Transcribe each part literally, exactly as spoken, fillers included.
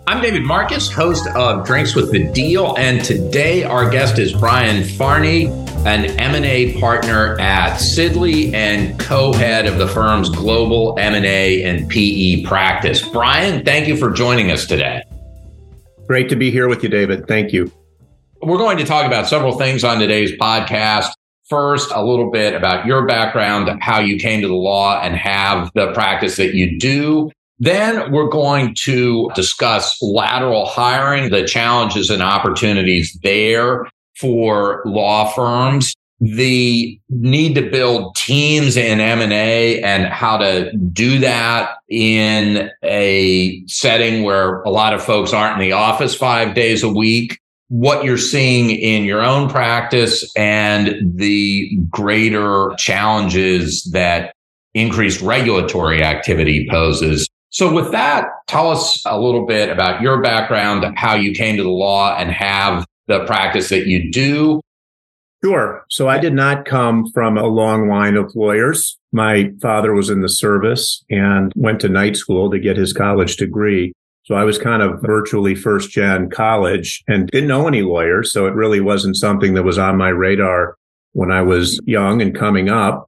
I'm David Marcus, host of Drinks with the Deal, and today our guest is Brian Farney, an M and A partner at Sidley and co-head of the firm's global M and A and P E practice. Brian, thank you for joining us today. Great to be here with you, David. Thank you. We're going to talk about several things on today's podcast. First, a little bit about your background, how you came to the law and have the practice that you do. Then we're going to discuss lateral hiring, the challenges and opportunities there for law firms, the need to build teams in M and A and how to do that in a setting where a lot of folks aren't in the office five days a week, what you're seeing in your own practice, and the greater challenges that increased regulatory activity poses. So with that, tell us a little bit about your background, how you came to the law and have the practice that you do. Sure. So I did not come from a long line of lawyers. My father was in the service and went to night school to get his college degree. So I was kind of virtually first gen college and didn't know any lawyers. So it really wasn't something that was on my radar when I was young and coming up.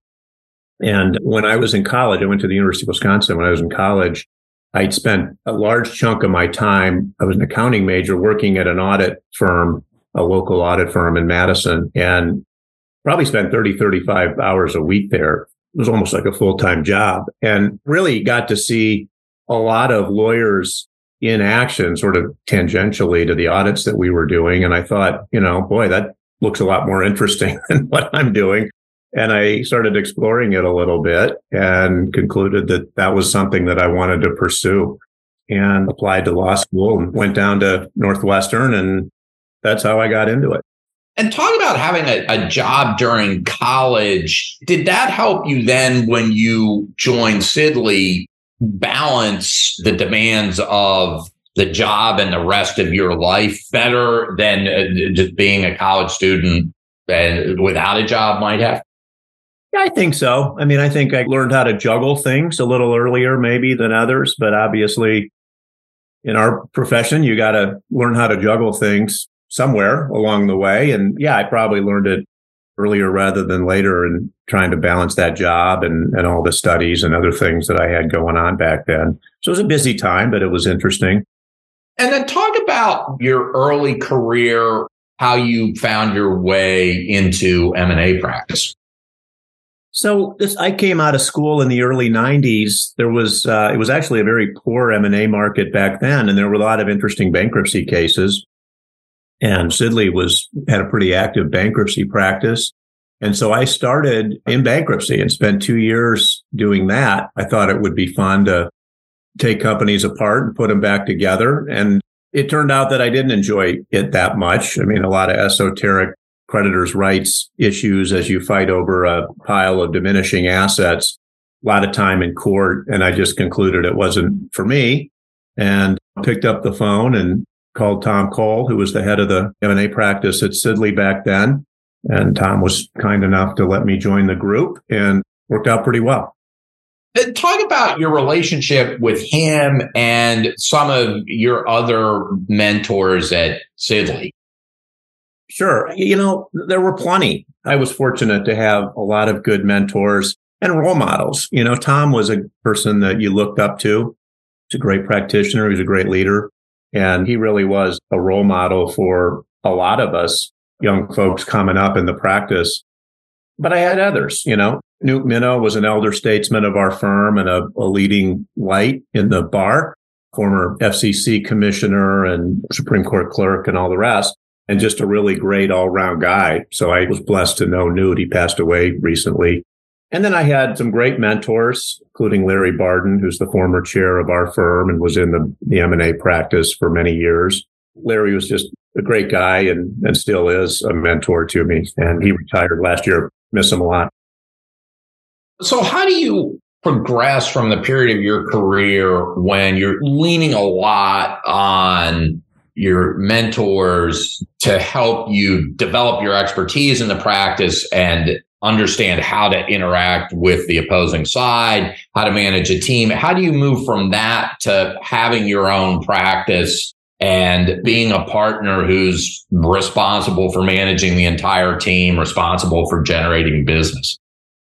And when I was in college, I went to the University of Wisconsin. When I was in college, I'd spent a large chunk of my time. I was an accounting major working at an audit firm, a local audit firm in Madison, and probably spent thirty, thirty-five hours a week there. It was almost like a full-time job, and really got to see a lot of lawyers in action, sort of tangentially to the audits that we were doing. And I thought, you know, boy, that looks a lot more interesting than what I'm doing. And I started exploring it a little bit and concluded that that was something that I wanted to pursue, and applied to law school and went down to Northwestern. And that's how I got into it. And talk about having a, a job during college. Did that help you then when you joined Sidley balance the demands of the job and the rest of your life better than uh, just being a college student and without a job might have? I think so. I mean, I think I learned how to juggle things a little earlier maybe than others, but obviously in our profession, you got to learn how to juggle things somewhere along the way. And yeah, I probably learned it earlier rather than later in trying to balance that job and, and all the studies and other things that I had going on back then. So it was a busy time, but it was interesting. And then talk about your early career, how you found your way into M and A practice. So this, I came out of school in the early nineties. There was, uh, it was actually a very poor M and A market back then, and there were a lot of interesting bankruptcy cases. And Sidley was, had a pretty active bankruptcy practice. And so I started in bankruptcy and spent two years doing that. I thought it would be fun to take companies apart and put them back together. And it turned out that I didn't enjoy it that much. I mean, a lot of esoteric creditors' rights issues as you fight over a pile of diminishing assets, a lot of time in court. And I just concluded it wasn't for me, and picked up the phone and called Tom Cole, who was the head of the M and A practice at Sidley back then. And Tom was kind enough to let me join the group, and worked out pretty well. Talk about your relationship with him and some of your other mentors at Sidley. Sure. You know, there were plenty. I was fortunate to have a lot of good mentors and role models. You know, Tom was a person that you looked up to. He's a great practitioner. He's a great leader. And he really was a role model for a lot of us young folks coming up in the practice. But I had others, you know. Newt Minow was an elder statesman of our firm and a, a leading light in the bar, former F C C commissioner and Supreme Court clerk and all the rest. And just a really great all-round guy. So I was blessed to know Newt. He passed away recently. And then I had some great mentors, including Larry Barden, who's the former chair of our firm and was in the, the M and A practice for many years. Larry was just a great guy and, and still is a mentor to me. And he retired last year. Miss him a lot. So how do you progress from the period of your career when you're leaning a lot on your mentors to help you develop your expertise in the practice and understand how to interact with the opposing side, how to manage a team. How do you move from that to having your own practice and being a partner who's responsible for managing the entire team, responsible for generating business?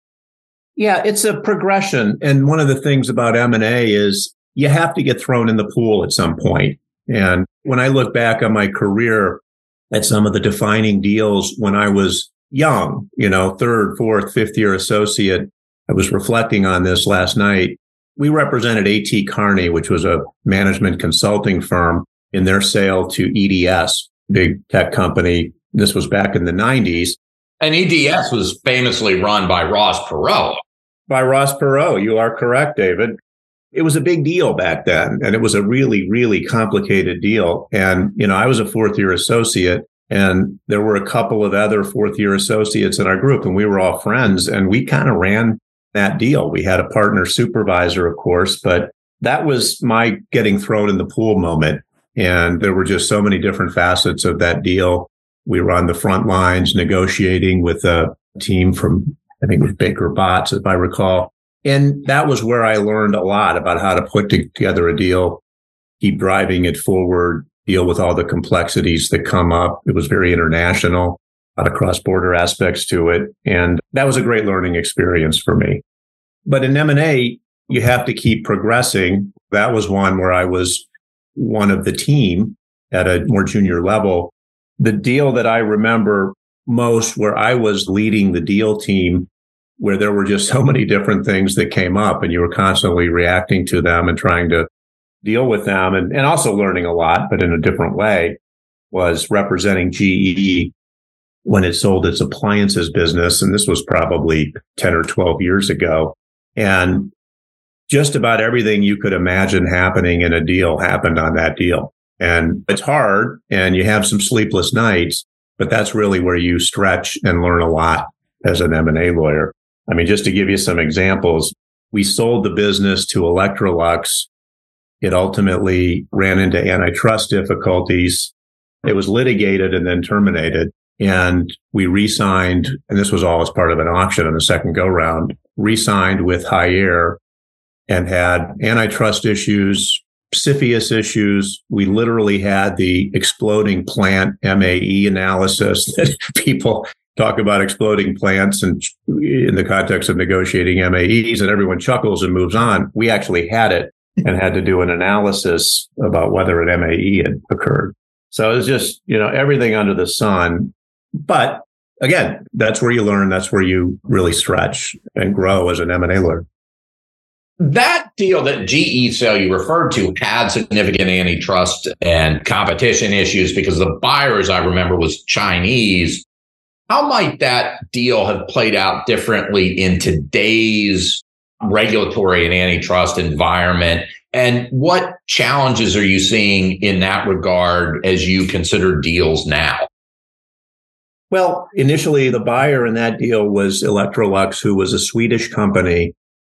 Yeah, it's a progression. And one of the things about M and A is you have to get thrown in the pool at some point. And when I look back on my career at some of the defining deals when I was young, you know, third, fourth, fifth year associate, I was reflecting on this last night. We represented A T Kearney, which was a management consulting firm, in their sale to E D S, big tech company. This was back in the nineties. And E D S was famously run by Ross Perot. By Ross Perot. You are correct, David. It was a big deal back then, and it was a really, really complicated deal. And, you know, I was a fourth year associate, and there were a couple of other fourth year associates in our group, and we were all friends, and we kind of ran that deal. We had a partner supervisor, of course, but that was my getting thrown in the pool moment. And there were just so many different facets of that deal. We were on the front lines negotiating with a team from, I think it was Baker Botts, if I recall. And that was where I learned a lot about how to put together a deal, keep driving it forward, deal with all the complexities that come up. It was very international, a lot of cross-border aspects to it. And that was a great learning experience for me. But in M and A, you have to keep progressing. That was one where I was one of the team at a more junior level. The deal that I remember most where I was leading the deal team, where there were just so many different things that came up and you were constantly reacting to them and trying to deal with them and, and also learning a lot, but in a different way, was representing G E when it sold its appliances business. And this was probably ten or twelve years ago. And just about everything you could imagine happening in a deal happened on that deal. And it's hard and you have some sleepless nights, but that's really where you stretch and learn a lot as an M and A lawyer. I mean, just to give you some examples, we sold the business to Electrolux. It ultimately ran into antitrust difficulties. It was litigated and then terminated. And we re-signed, and this was all as part of an auction in the second go-round, re-signed with Haier and had antitrust issues, CFIUS issues. We literally had the exploding plant M A E analysis that people talk about exploding plants and in the context of negotiating M A Es, and everyone chuckles and moves on. We actually had it and had to do an analysis about whether an M A E had occurred. So it was just, you know, everything under the sun. But again, that's where you learn. That's where you really stretch and grow as an M and A lawyer. That deal, that G E sale you referred to, had significant antitrust and competition issues because the buyer, as I remember, was Chinese. How might that deal have played out differently in today's regulatory and antitrust environment? And what challenges are you seeing in that regard as you consider deals now? Well, initially, the buyer in that deal was Electrolux, who was a Swedish company.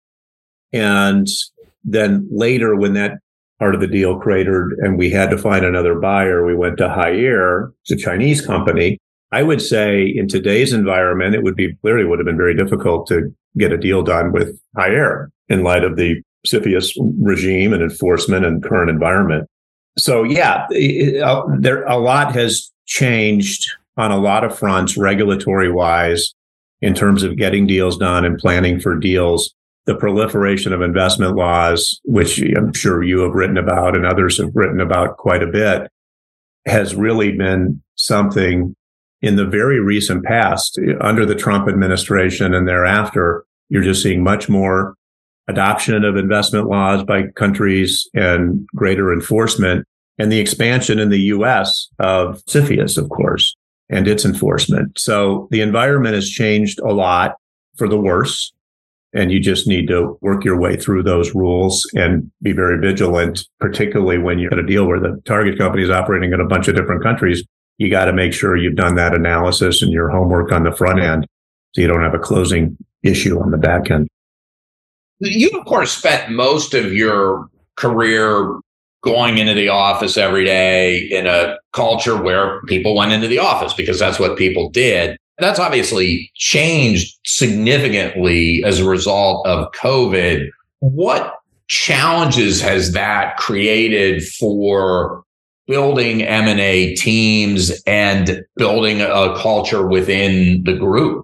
And then later, when that part of the deal cratered and we had to find another buyer, we went to Haier, it's a Chinese company. I would say in today's environment, it would be clearly would have been very difficult to get a deal done with Haier in light of the CFIUS regime and enforcement and current environment. So, yeah, it, uh, there a lot has changed on a lot of fronts, regulatory wise, in terms of getting deals done and planning for deals. The proliferation of investment laws, which I'm sure you have written about and others have written about quite a bit, has really been something in the very recent past. Under the Trump administration and thereafter, you're just seeing much more adoption of investment laws by countries and greater enforcement, and the expansion in the U S of CFIUS, of course, and its enforcement. So the environment has changed a lot for the worse. And you just need to work your way through those rules and be very vigilant, particularly when you're at a deal where the target company is operating in a bunch of different countries. You got to make sure you've done that analysis and your homework on the front end so you don't have a closing issue on the back end. You, of course, spent most of your career going into the office every day in a culture where people went into the office because that's what people did. That's obviously changed significantly as a result of COVID. What challenges has that created for building M and A teams and building a culture within the group?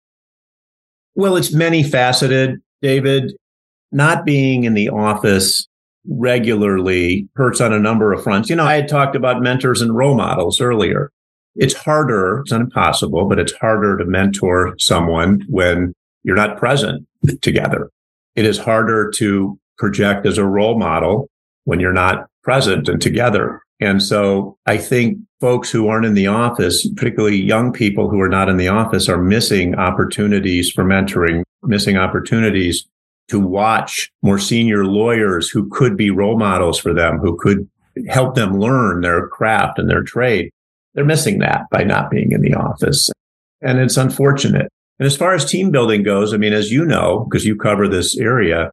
Well, it's many faceted, David. Not being in the office regularly hurts on a number of fronts. You know, I had talked about mentors and role models earlier. It's harder, it's not impossible, but it's harder to mentor someone when you're not present together. It is harder to project as a role model when you're not present and together. And so I think folks who aren't in the office, particularly young people who are not in the office, are missing opportunities for mentoring, missing opportunities to watch more senior lawyers who could be role models for them, who could help them learn their craft and their trade. They're missing that by not being in the office. And it's unfortunate. And as far as team building goes, I mean, as you know, because you cover this area,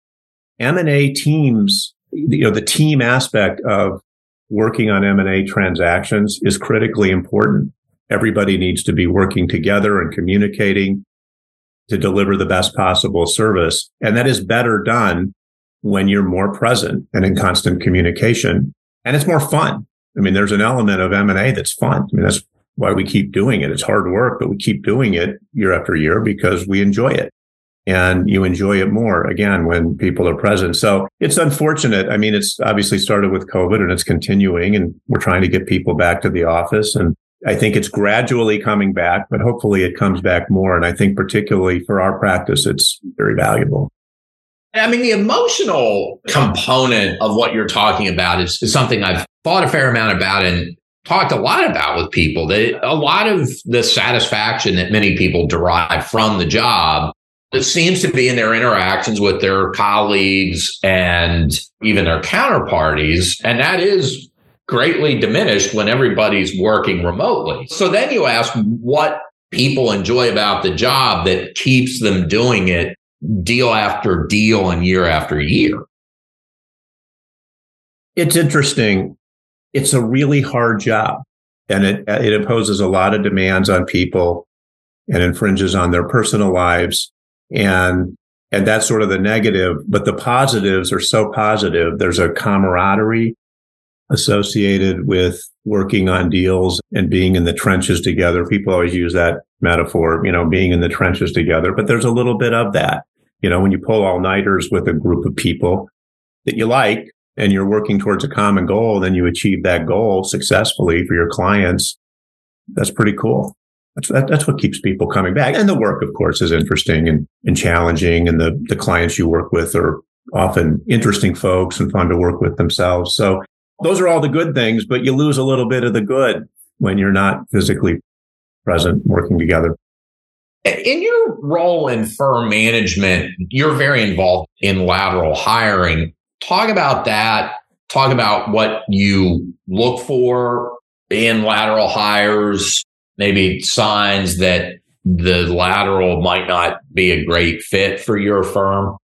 M and A teams, you know, the team aspect of working on M and A transactions is critically important. Everybody needs to be working together and communicating to deliver the best possible service. And that is better done when you're more present and in constant communication. And it's more fun. I mean, there's an element of M and A that's fun. I mean, that's why we keep doing it. It's hard work, but we keep doing it year after year because we enjoy it. And you enjoy it more, again, when people are present. So it's unfortunate. I mean, it's obviously started with COVID and it's continuing, and we're trying to get people back to the office. And I think it's gradually coming back, but hopefully it comes back more. And I think particularly for our practice, it's very valuable. I mean, the emotional component of what you're talking about is, is something I've thought a fair amount about and talked a lot about with people. That a lot of the satisfaction that many people derive from the job, it seems to be in their interactions with their colleagues and even their counterparties. And that is greatly diminished when everybody's working remotely. So then you ask what people enjoy about the job that keeps them doing it deal after deal and year after year. It's interesting. It's a really hard job, and it, it imposes a lot of demands on people and infringes on their personal lives. And, and that's sort of the negative, but the positives are so positive. There's a camaraderie associated with working on deals and being in the trenches together. People always use that metaphor, you know, being in the trenches together, but there's a little bit of that. You know, when you pull all-nighters with a group of people that you like and you're working towards a common goal, then you achieve that goal successfully for your clients. That's pretty cool. That's that, that's what keeps people coming back. And the work, of course, is interesting and, and challenging. And the, the clients you work with are often interesting folks and fun to work with themselves. So those are all the good things, but you lose a little bit of the good when you're not physically present working together. In your role in firm management, you're very involved in lateral hiring. Talk about that. Talk about what you look for in lateral hires, maybe signs that the lateral might not be a great fit for your firm.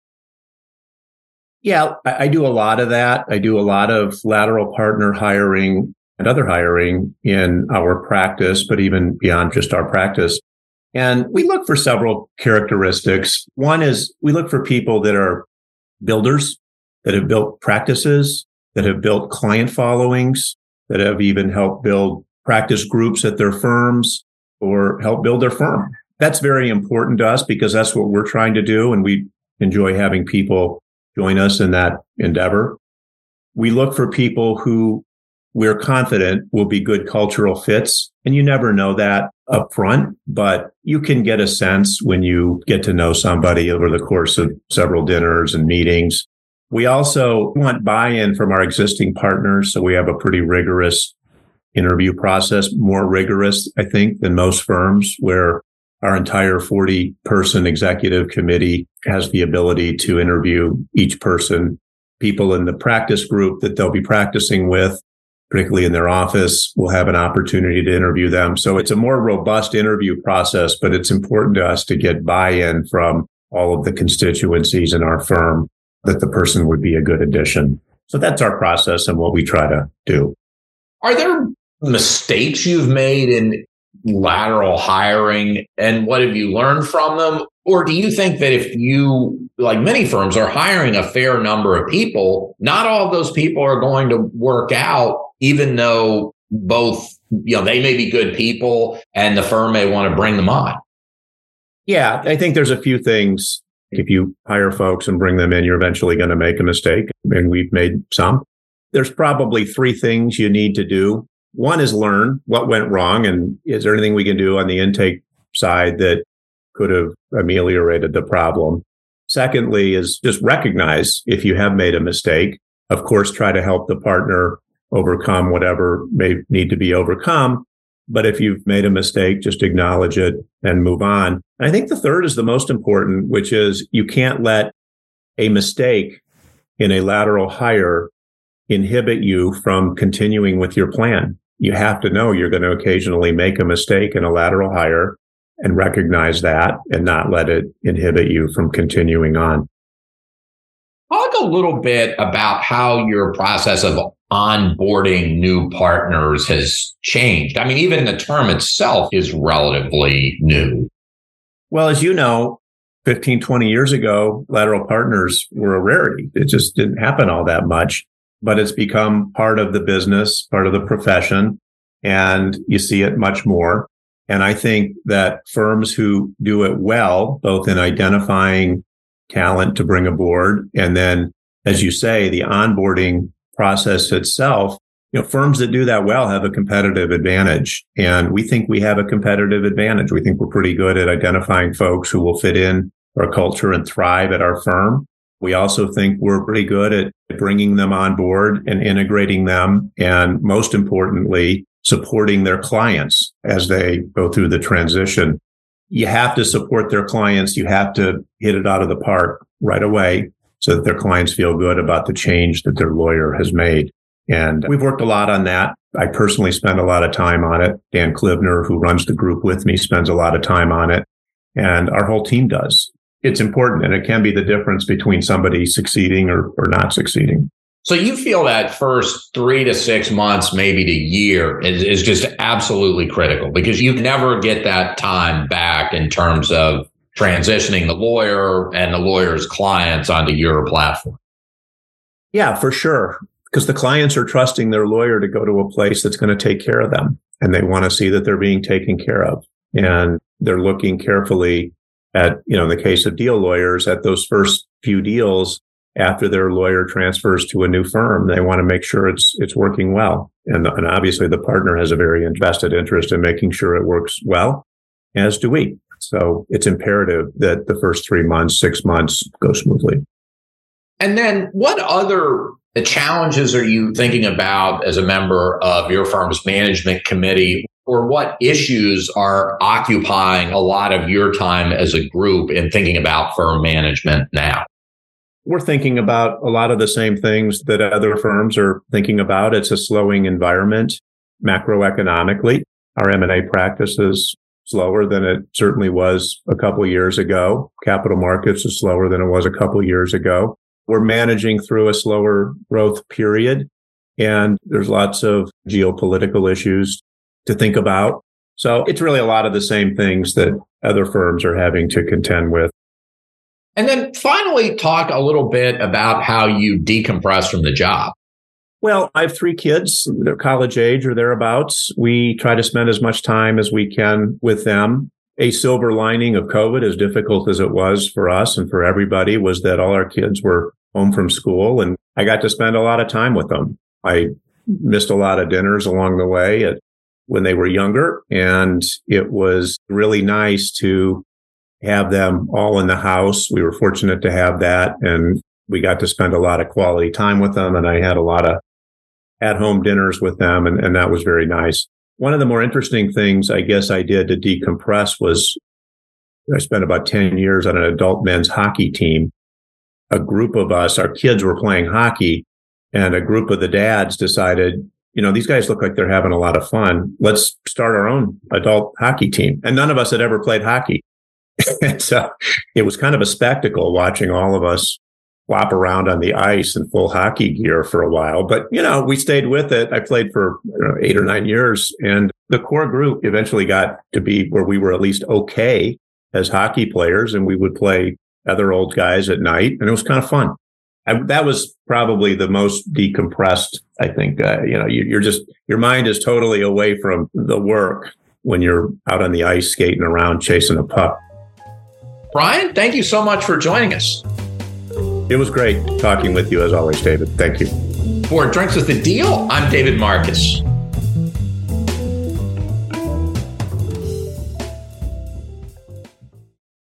Yeah, I, I do a lot of that. I do a lot of lateral partner hiring and other hiring in our practice, but even beyond just our practice. And we look for several characteristics. One is we look for people that are builders, that have built practices, that have built client followings, that have even helped build practice groups at their firms or help build their firm. That's very important to us because that's what we're trying to do. And we enjoy having people join us in that endeavor. We look for people who we're confident will be good cultural fits. And you never know that up front, but you can get a sense when you get to know somebody over the course of several dinners and meetings. We also want buy-in from our existing partners. So we have a pretty rigorous interview process, more rigorous, I think, than most firms, where our entire forty person executive committee has the ability to interview each person. People in the practice group that they'll be practicing with, particularly in their office, will have an opportunity to interview them. So it's a more robust interview process, but it's important to us to get buy-in from all of the constituencies in our firm that the person would be a good addition. So that's our process and what we try to do. Are there mistakes you've made in lateral hiring, and what have you learned from them? Or do you think that if you, like many firms, are hiring a fair number of people, not all of those people are going to work out, even though both, you know, they may be good people and the firm may want to bring them on? Yeah, I think there's a few things. If you hire folks and bring them in, you're eventually going to make a mistake. And we've made some. There's probably three things you need to do. One is learn what went wrong. And is there anything we can do on the intake side that could have ameliorated the problem? Secondly is just recognize if you have made a mistake. Of course, try to help the partner overcome whatever may need to be overcome. But if you've made a mistake, just acknowledge it and move on. And I think the third is the most important, which is you can't let a mistake in a lateral hire inhibit you from continuing with your plan. You have to know you're going to occasionally make a mistake in a lateral hire and recognize that and not let it inhibit you from continuing on. Talk a little bit about how your process of onboarding new partners has changed. I mean, even the term itself is relatively new. Well, as you know, fifteen, twenty years ago, lateral partners were a rarity. It just didn't happen all that much, but it's become part of the business, part of the profession, and you see it much more. And I think that firms who do it well, both in identifying talent to bring aboard, and then, as you say, the onboarding process itself, you know, firms that do that well have a competitive advantage. And we think we have a competitive advantage. We think we're pretty good at identifying folks who will fit in our culture and thrive at our firm. We also think we're pretty good at bringing them on board and integrating them. And most importantly, supporting their clients as they go through the transition. You have to support their clients. You have to hit it out of the park right away so that their clients feel good about the change that their lawyer has made. And we've worked a lot on that. I personally spend a lot of time on it. Dan Klivner, who runs the group with me, spends a lot of time on it. And our whole team does. It's important, and it can be the difference between somebody succeeding or, or not succeeding. So you feel that first three to six months, maybe to year, is, is just absolutely critical because you never get that time back in terms of transitioning the lawyer and the lawyer's clients onto your platform. Yeah, for sure. Because the clients are trusting their lawyer to go to a place that's going to take care of them. And they want to see that they're being taken care of. And they're looking carefully at, you know, in the case of deal lawyers, at those first few deals after their lawyer transfers to a new firm. They want to make sure it's it's working well. And, and obviously the partner has a very invested interest in making sure it works well, as do we. So it's imperative that the first three months, six months go smoothly. And then what other challenges are you thinking about as a member of your firm's management committee, or what issues are occupying a lot of your time as a group in thinking about firm management now? We're thinking about a lot of the same things that other firms are thinking about. It's a slowing environment macroeconomically. Our M and A practice is slower than it certainly was a couple of years ago. Capital markets is slower than it was a couple of years ago. We're managing through a slower growth period, and there's lots of geopolitical issues to think about. So it's really a lot of the same things that other firms are having to contend with. And then finally, talk a little bit about how you decompress from the job. Well, I have three kids. They're college age or thereabouts. We try to spend as much time as we can with them. A silver lining of COVID, as difficult as it was for us and for everybody, was that all our kids were home from school, and I got to spend a lot of time with them. I missed a lot of dinners along the way at, when they were younger, and it was really nice to have them all in the house. We were fortunate to have that, and we got to spend a lot of quality time with them, and I had a lot of at-home dinners with them, and, and that was very nice. One of the more interesting things I guess I did to decompress was I spent about ten years on an adult men's hockey team. A group of us, our kids were playing hockey, and a group of the dads decided, you know, these guys look like they're having a lot of fun. Let's start our own adult hockey team. And none of us had ever played hockey. And so it was kind of a spectacle watching all of us flop around on the ice in full hockey gear for a while. But, you know, we stayed with it. I played for you know, eight or nine years. And the core group eventually got to be where we were at least okay as hockey players. And we would play other old guys at night. And it was kind of fun. I, that was probably the most decompressed, I think. Uh, you know, you, you're just, your mind is totally away from the work when you're out on the ice skating around chasing a puck. Brian, thank you so much for joining us. It was great talking with you as always, David. Thank you. For Drinks with the Deal, I'm David Marcus.